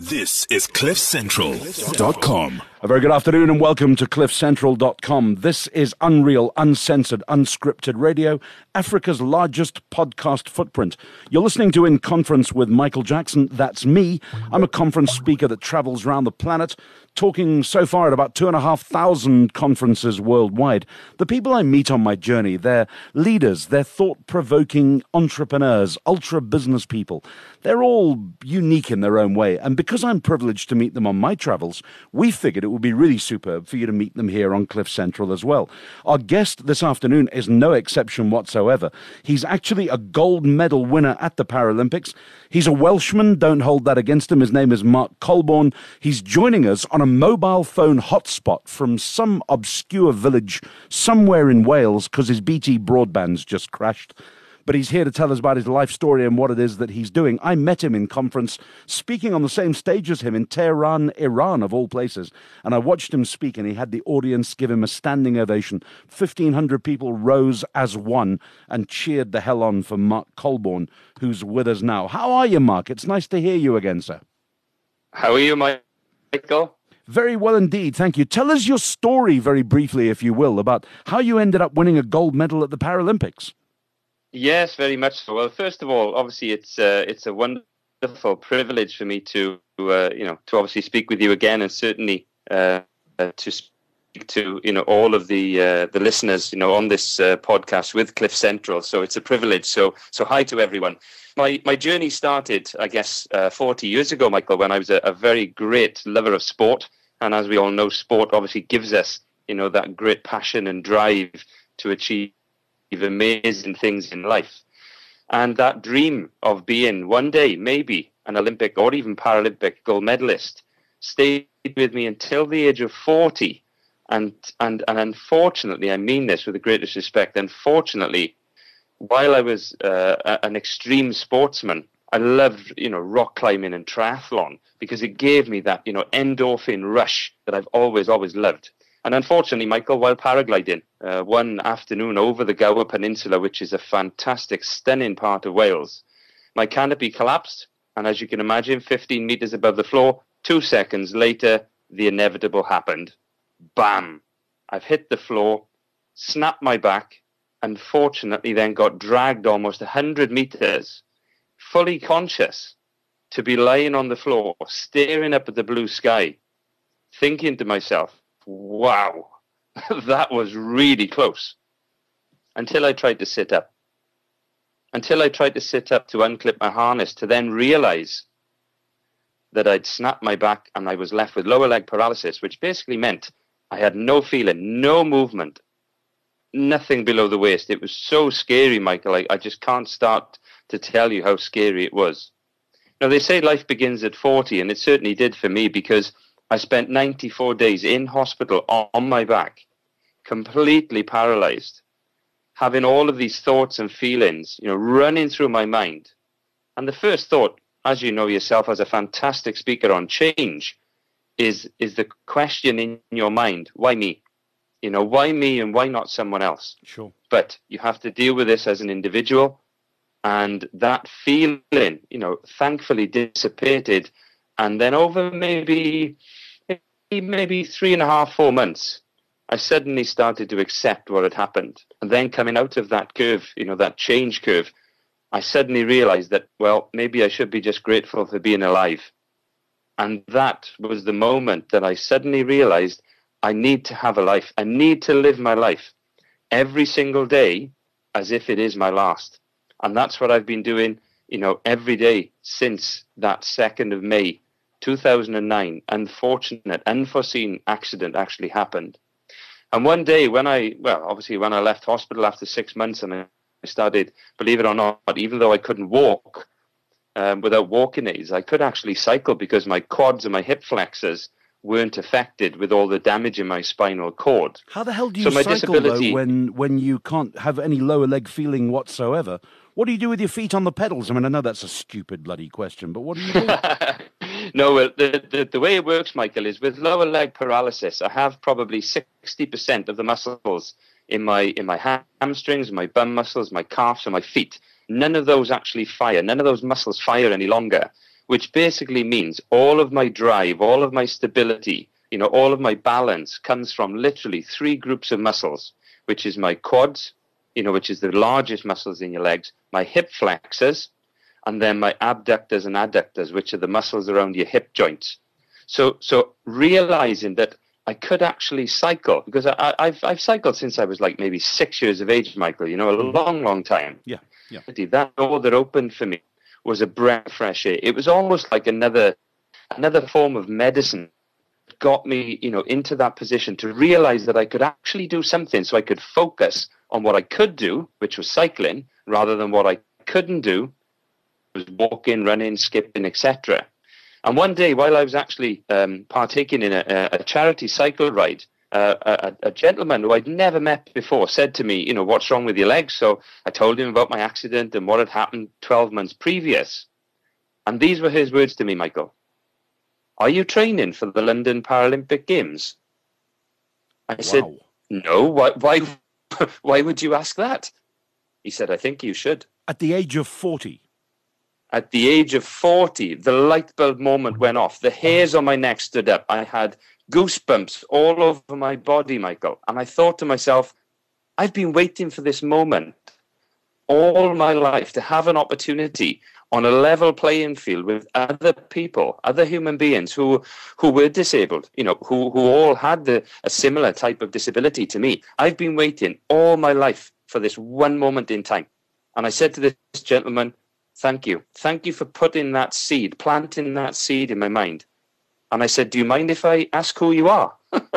This is CliffCentral.com. A very good afternoon and welcome to CliffCentral.com. This is unreal, uncensored, unscripted radio, Africa's largest podcast footprint. You're listening to In Conference with Michael Jackson. That's me. I'm a conference speaker that travels around the planet, talking so far at about 2,500 conferences worldwide. The people I meet on my journey, they're leaders, they're thought-provoking entrepreneurs, ultra-business people. They're all unique in their own way, and because I'm privileged to meet them on my travels, we figured it would be really superb for you to meet them here on Cliff Central as well. Our guest this afternoon is no exception whatsoever. He's actually a gold medal winner at the Paralympics. He's a Welshman, don't hold that against him. His name is Mark Colborne. He's joining us on a mobile phone hotspot from some obscure village somewhere in Wales because his BT broadband's just crashed. But he's here to tell us about his life story and what it is that he's doing. I met him in conference, speaking on the same stage as him in Tehran, Iran, of all places. And I watched him speak, and he had the audience give him a standing ovation. 1,500 people rose as one and cheered the hell on for Mark Colborne, who's with us now. How are you, Mark? It's nice to hear you again, sir. How are you, Michael? Very well indeed, thank you. Tell us your story very briefly, if you will, about how you ended up winning a gold medal at the Paralympics. Yes, very much so. Well, first of all, obviously, it's a wonderful privilege for me to obviously speak with you again, and certainly to speak to all of the listeners on this podcast with Cliff Central. So it's a privilege. So hi to everyone. My journey started, I guess, 40 years ago, Michael, when I was a very great lover of sport, and as we all know, sport obviously gives us that great passion and drive to achieve amazing things in life. And that dream of being one day maybe an Olympic or even Paralympic gold medalist stayed with me until the age of 40. And unfortunately, I mean this with the greatest respect, unfortunately, while I was an extreme sportsman, I loved rock climbing and triathlon because it gave me that endorphin rush that I've always loved. And unfortunately, Michael, while paragliding one afternoon over the Gower Peninsula, which is a fantastic, stunning part of Wales, my canopy collapsed. And as you can imagine, 15 meters above the floor, 2 seconds later, the inevitable happened. Bam! I've hit the floor, snapped my back, and fortunately then got dragged almost 100 meters, fully conscious, to be lying on the floor, staring up at the blue sky, thinking to myself, wow, that was really close. Until I tried to sit up. Until I tried to sit up to unclip my harness to then realize that I'd snapped my back and I was left with lower leg paralysis, which basically meant I had no feeling, no movement, nothing below the waist. It was so scary, Michael. I just can't start to tell you how scary it was. Now, they say life begins at 40, and it certainly did for me because I spent 94 days in hospital on my back, completely paralyzed, having all of these thoughts and feelings, running through my mind. And the first thought, as you know yourself as a fantastic speaker on change, is the question in your mind, why me? Why me and why not someone else? Sure. But you have to deal with this as an individual. And that feeling, thankfully dissipated. And then over maybe 3.5, 4 months, I suddenly started to accept what had happened. And then coming out of that curve, that change curve, I suddenly realized that, well, maybe I should be just grateful for being alive. And that was the moment that I suddenly realized I need to have a life. I need to live my life every single day as if it is my last. And that's what I've been doing, every day since that 2nd of May, 2009, unforeseen accident actually happened. And one day when I left hospital after 6 months and I started, believe it or not, even though I couldn't walk without walking aids, I could actually cycle because my quads and my hip flexors weren't affected with all the damage in my spinal cord. How the hell do you cycle, though, when you can't have any lower leg feeling whatsoever? What do you do with your feet on the pedals? I mean, I know that's a stupid bloody question, but what do you do? No, well, the way it works, Michael, is with lower leg paralysis, I have probably 60% of the muscles in my hamstrings, my bum muscles, my calves, and my feet. None of those actually fire. None of those muscles fire any longer. which basically means all of my drive, all of my stability, all of my balance comes from literally 3 groups of muscles, which is my quads, which is the largest muscles in your legs, my hip flexors, and then my abductors and adductors, which are the muscles around your hip joints. So realizing that I could actually cycle, because I've cycled since I was like maybe 6 years of age, Michael, a long, long time. Yeah. That door that opened for me was a breath of fresh air. It was almost like another form of medicine. It got me, into that position to realize that I could actually do something, so I could focus on what I could do, which was cycling, rather than what I couldn't do, was walking, running, skipping, etc. And one day, while I was actually partaking in a charity cycle ride, a gentleman who I'd never met before said to me, what's wrong with your legs? So I told him about my accident and what had happened 12 months previous. And these were his words to me, Michael. Are you training for the London Paralympic Games? I said, no. Why would you ask that? He said, I think you should. At the age of 40? At the age of 40, the light bulb moment went off. The hairs on my neck stood up. I had goosebumps all over my body, Michael. And I thought to myself, I've been waiting for this moment all my life to have an opportunity on a level playing field with other people, other human beings who were disabled, who all had a similar type of disability to me. I've been waiting all my life for this one moment in time. And I said to this gentleman, thank you. Thank you for putting that seed, planting that seed in my mind. And I said, do you mind if I ask who you are?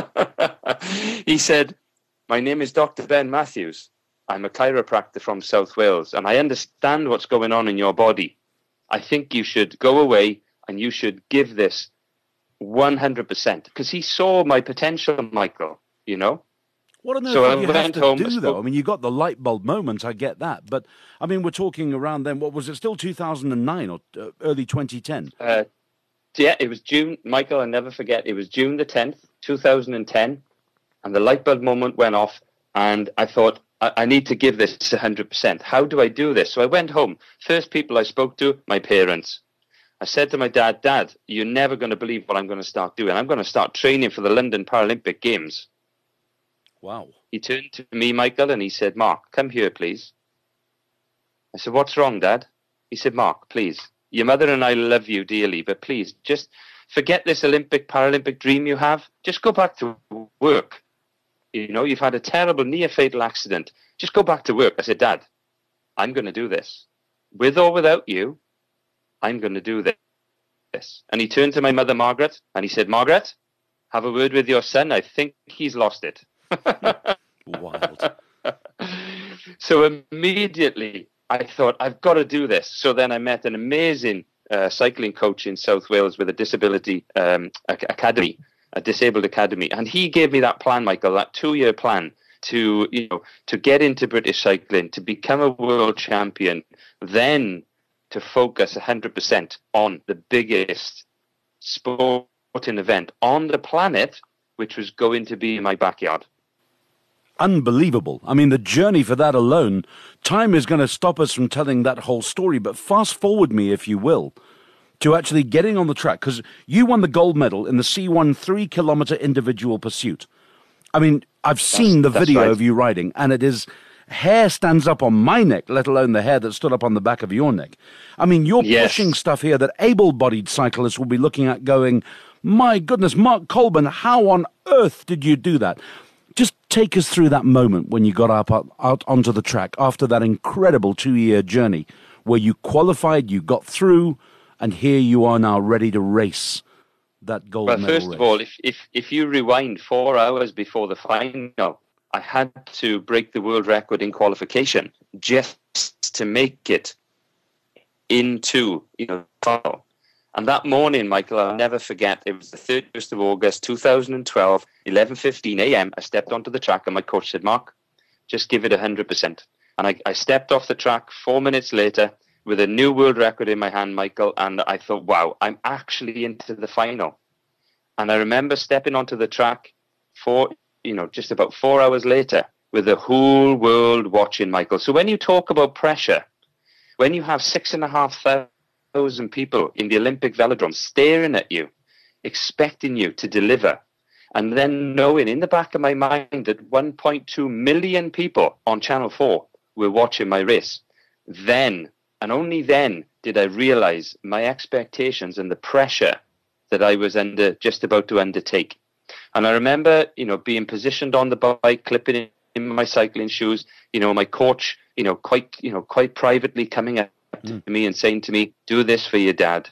He said, my name is Dr. Ben Matthews. I'm a chiropractor from South Wales, and I understand what's going on in your body. I think you should go away and you should give this 100%. Because he saw my potential, Michael, What on earth did you have to do, though? I mean, you got the light bulb moment, I get that. But, I mean, we're talking around then, what was it, still 2009 or early 2010? Yeah, it was June, Michael, I'll never forget. It was June the 10th, 2010, and the light bulb moment went off, and I thought, I need to give this 100%. How do I do this? So I went home. First people I spoke to, my parents. I said to my dad, Dad, you're never going to believe what I'm going to start doing. I'm going to start training for the London Paralympic Games. Wow. He turned to me, Michael, and he said, Mark, come here, please. I said, what's wrong, Dad? He said, Mark, please. Your mother and I love you dearly, but please, just forget this Paralympic dream you have. Just go back to work. You've had a terrible near-fatal accident. Just go back to work. I said, Dad, I'm going to do this. With or without you, I'm going to do this. And he turned to my mother, Margaret, and he said, Margaret, have a word with your son. I think he's lost it. Wild. So immediately I thought, I've got to do this. So then I met an amazing cycling coach in South Wales with a disability academy, a disabled academy. And he gave me that plan, Michael, that 2-year plan to get into British cycling, to become a world champion, then to focus 100% on the biggest sporting event on the planet, which was going to be in my backyard. Unbelievable. I mean, the journey for that alone, time is going to stop us from telling that whole story, but fast forward me, if you will, to actually getting on the track, because you won the gold medal in the C1 3-kilometer individual pursuit. I mean, I've seen the video of you riding, and it is, hair stands up on my neck, let alone the hair that stood up on the back of your neck. I mean, you're pushing stuff here that able-bodied cyclists will be looking at going, my goodness, Mark Colburn, how on earth did you do that? Just take us through that moment when you got out onto the track after that incredible 2-year journey where you qualified, you got through, and here you are now ready to race that gold medal race. Well, first of all, if you rewind 4 hours before the final, I had to break the world record in qualification just to make it into the final. And that morning, Michael, I'll never forget, it was the 31st of August, 2012, 11:15 a.m. I stepped onto the track and my coach said, Mark, just give it 100%. And I stepped off the track 4 minutes later with a new world record in my hand, Michael, and I thought, wow, I'm actually into the final. And I remember stepping onto the track just about 4 hours later with the whole world watching, Michael. So when you talk about pressure, when you have 6,500 30,000 people in the Olympic velodrome staring at you, expecting you to deliver. And then knowing in the back of my mind that 1.2 million people on Channel 4 were watching my race. Then, and only then, did I realize my expectations and the pressure that I was just about to undertake. And I remember, being positioned on the bike, clipping in my cycling shoes, my coach, quite privately coming up to me and saying to me, "Do this for your dad,"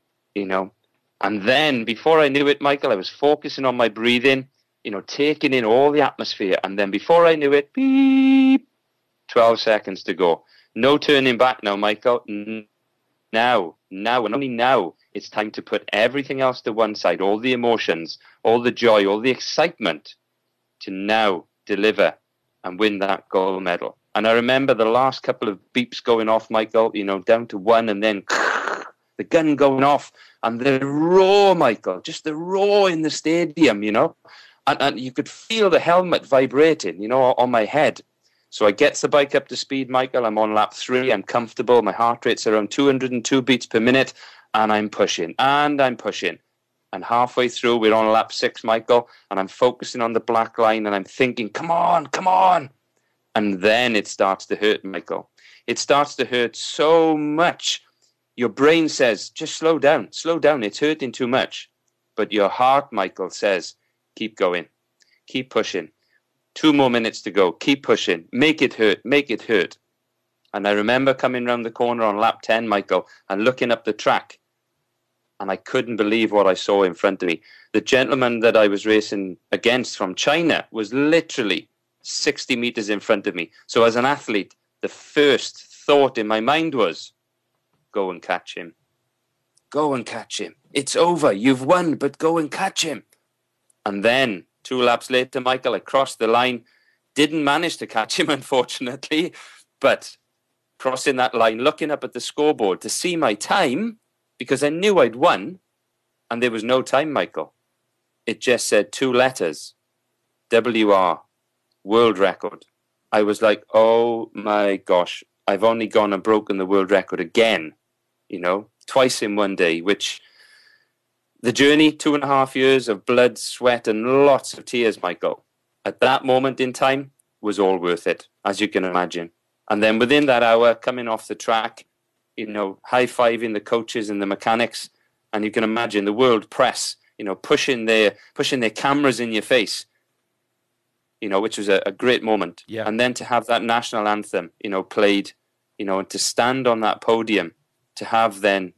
And then before I knew it, Michael, I was focusing on my breathing, taking in all the atmosphere. And then before I knew it, beep, 12 seconds to go. No turning back now, Michael. Now, and only now, it's time to put everything else to one side, all the emotions, all the joy, all the excitement, to now deliver and win that gold medal. And I remember the last couple of beeps going off, Michael, down to one, and then the gun going off, and the roar, Michael, just the roar in the stadium, and you could feel the helmet vibrating, on my head. So I get the bike up to speed, Michael. I'm on lap 3. I'm comfortable. My heart rate's around 202 beats per minute, and I'm pushing, and I'm pushing. And halfway through, we're on lap 6, Michael, and I'm focusing on the black line, and I'm thinking, come on, come on. And then it starts to hurt, Michael. It starts to hurt so much. Your brain says, just slow down, it's hurting too much. But your heart, Michael, says, keep going, keep pushing. 2 more minutes to go, keep pushing, make it hurt, make it hurt. And I remember coming round the corner on lap 10, Michael, and looking up the track, and I couldn't believe what I saw in front of me. The gentleman that I was racing against from China was literally 60 meters in front of me. So as an athlete, the first thought in my mind was, go and catch him. Go and catch him. It's over. You've won, but go and catch him. And then 2 laps later, Michael, I crossed the line. Didn't manage to catch him, unfortunately. But crossing that line, looking up at the scoreboard to see my time, because I knew I'd won, and there was no time, Michael. It just said 2 letters, WR, world record. I was like, oh my gosh, I've only gone and broken the world record again, twice in one day, which the journey, 2.5 years of blood, sweat, and lots of tears, Michael, at that moment in time was all worth it, as you can imagine. And then within that hour, coming off the track, high-fiving the coaches and the mechanics, and you can imagine the world press, pushing their cameras in your face, which was a great moment. Yeah. And then to have that national anthem, played, and to stand on that podium, to have then,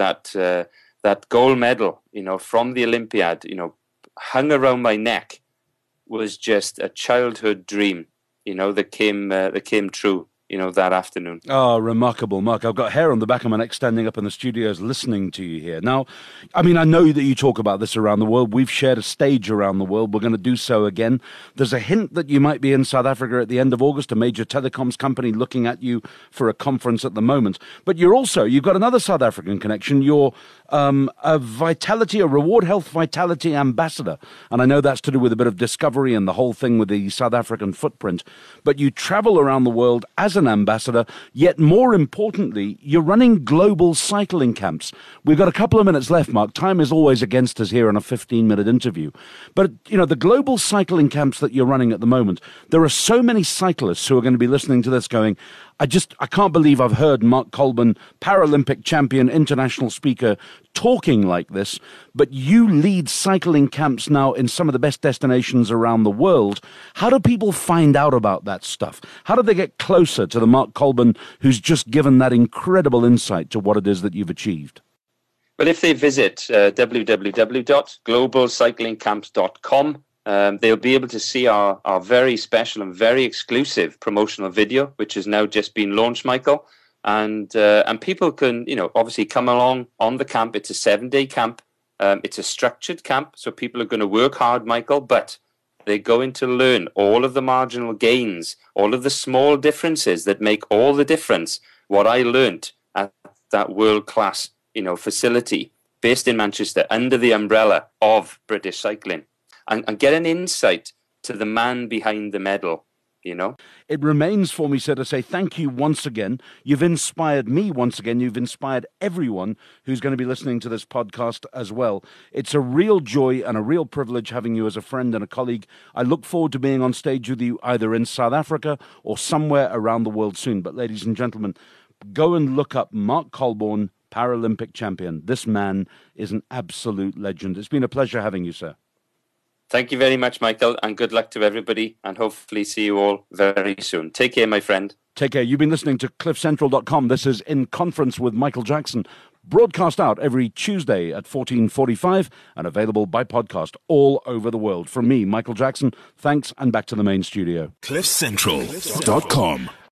that gold medal, from the Olympiad, hung around my neck, was just a childhood dream, that came true, that afternoon. Oh, remarkable, Mark. I've got hair on the back of my neck standing up in the studios listening to you here. Now, I know that you talk about this around the world. We've shared a stage around the world. We're going to do so again. There's a hint that you might be in South Africa at the end of August, a major telecoms company looking at you for a conference at the moment. But you've got another South African connection. You're a Reward Health Vitality ambassador. And I know that's to do with a bit of discovery and the whole thing with the South African footprint. But you travel around the world as an ambassador, yet more importantly, you're running global cycling camps. We've got a couple of minutes left, Mark. Time is always against us here in a 15-minute interview. But, the global cycling camps that you're running at the moment, there are so many cyclists who are going to be listening to this going, I can't believe I've heard Mark Colburn, Paralympic champion, international speaker, talking like this, but you lead cycling camps now in some of the best destinations around the world. How do people find out about that stuff? How do they get closer to the Mark Colburn who's just given that incredible insight to what it is that you've achieved? Well, if they visit www.globalcyclingcamps.com, they'll be able to see our very special and very exclusive promotional video, which has now just been launched, Michael. And people can, obviously come along on the camp. It's a 7-day camp. It's a structured camp, so people are going to work hard, Michael, but they're going to learn all of the marginal gains, all of the small differences that make all the difference. What I learned at that world-class, facility based in Manchester under the umbrella of British Cycling. And get an insight to the man behind the medal, you know. It remains for me, sir, to say thank you once again. You've inspired me once again. You've inspired everyone who's going to be listening to this podcast as well. It's a real joy and a real privilege having you as a friend and a colleague. I look forward to being on stage with you either in South Africa or somewhere around the world soon. But ladies and gentlemen, go and look up Mark Colborne, Paralympic champion. This man is an absolute legend. It's been a pleasure having you, sir. Thank you very much, Michael, and good luck to everybody, and hopefully see you all very soon. Take care, my friend. Take care. You've been listening to CliffCentral.com. This is In Conference with Michael Jackson, broadcast out every Tuesday at 14:45 and available by podcast all over the world. From me, Michael Jackson, thanks, and back to the main studio. CliffCentral.com